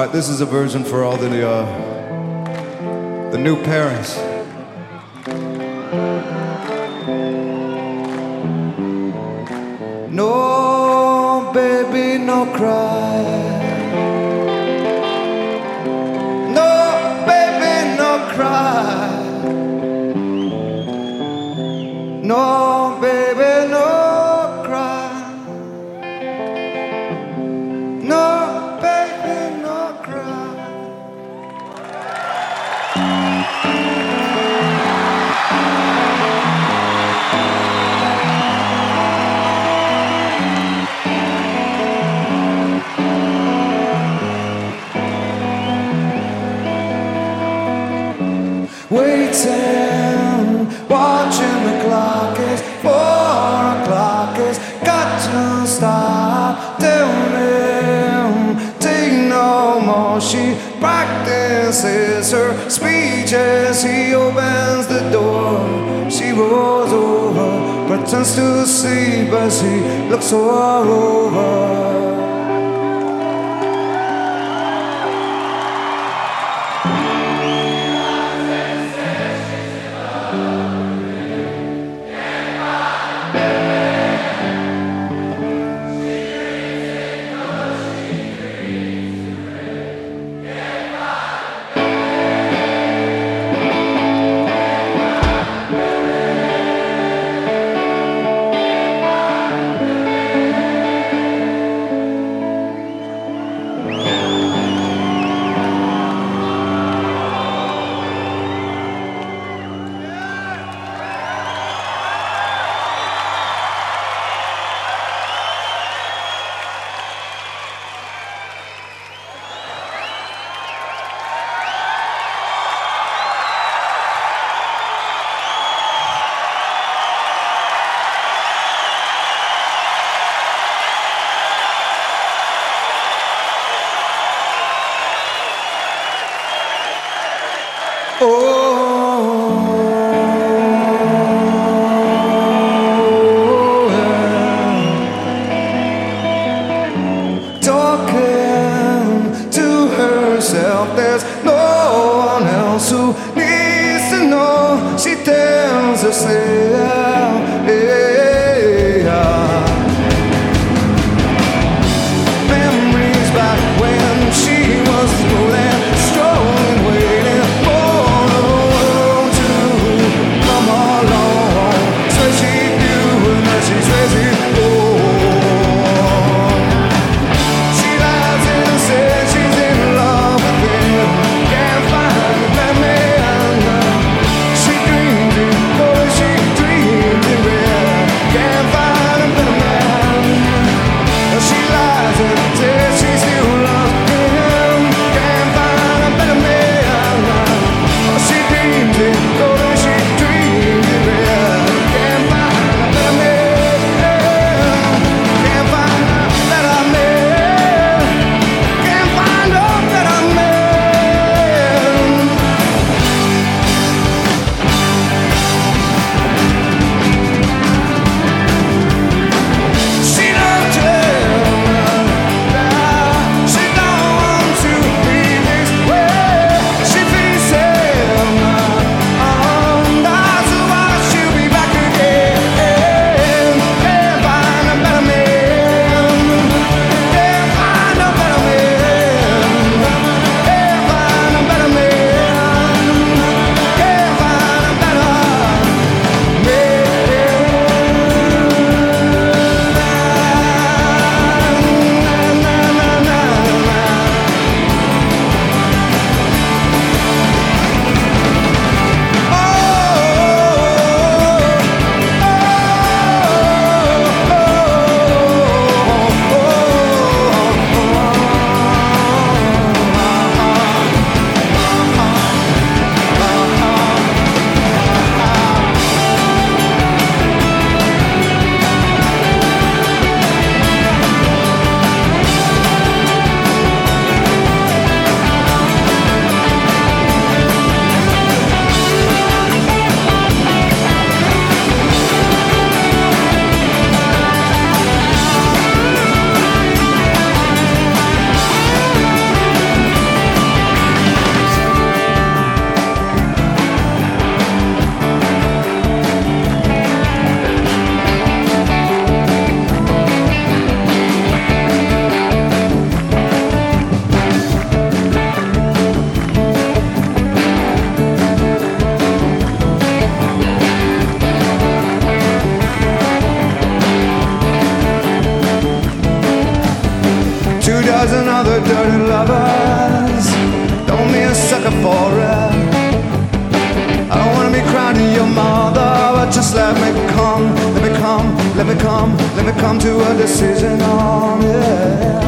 Alright, this is a version for all the new parents. No, baby, no cry. No, baby, no cry. No, baby, no cry. No, baby, no cry. Waiting, watching the clock is 4 o'clock. It's got to stop. Tell him, take no more. She practices her speech as he opens the door. She rolls over, pretends to sleep as he looks her over. Talking to herself, there's no one else who needs to know. She tells herself, memories back when she was rolling, strolling, waiting for the world to come along. Swear she'd do and that she swears it She lies and says she's in love with him. Can't find that man. She dreams it, boy, she dreams let me come to a decision on it.